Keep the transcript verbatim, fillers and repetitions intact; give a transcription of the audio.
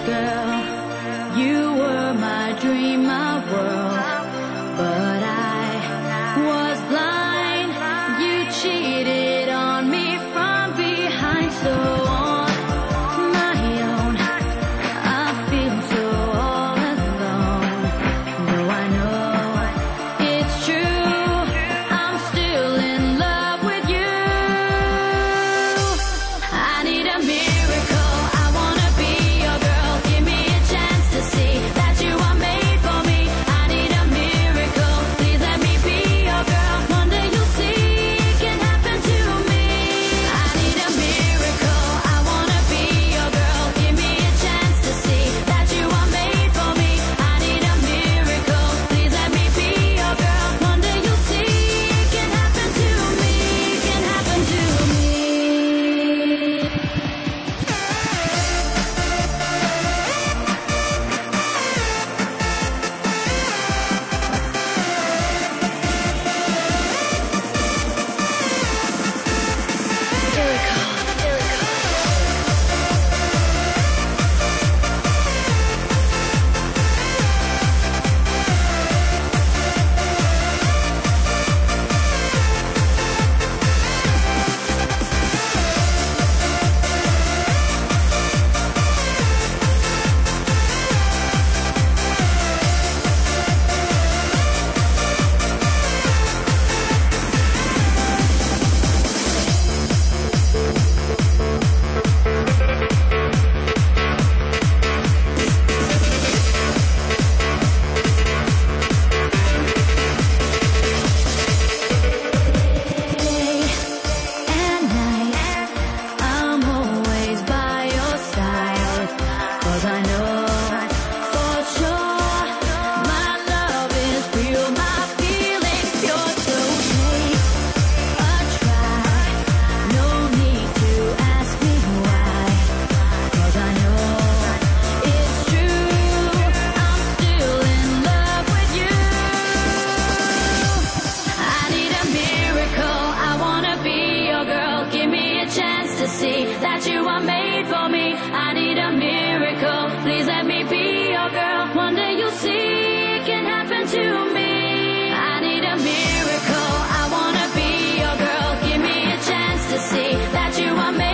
girl. You were my dream, my world. But I was blind. You cheated on me from behind. So on my own, I feel so all alone. Though I know it's true, I'm still in love with you. I need a miracle. I wanna be your girl. Give me a chance to see that you are made for me. I need a miracle. Please let me be your girl. One day you'll see it can happen to me. I need a miracle. I wanna be your girl. Give me a chance to see that you are made for me. I need a miracle. Please let me be your girl. One day you'll see it can happen to me. Can happen to me. Day and night, I'm always by your side. 'Cause I know for sure my love is real, my feelings pure. So take a try, no need to ask me why. 'Cause I know it's true, I'm still in love with you. I need a miracle. I wanna be your girl. Give me a chance to see that you are made for me. I need a miracle. Please let me be your girl. One day you'll see it can happen to me. I need a miracle. I wanna be your girl. Give me a chance to see that you are made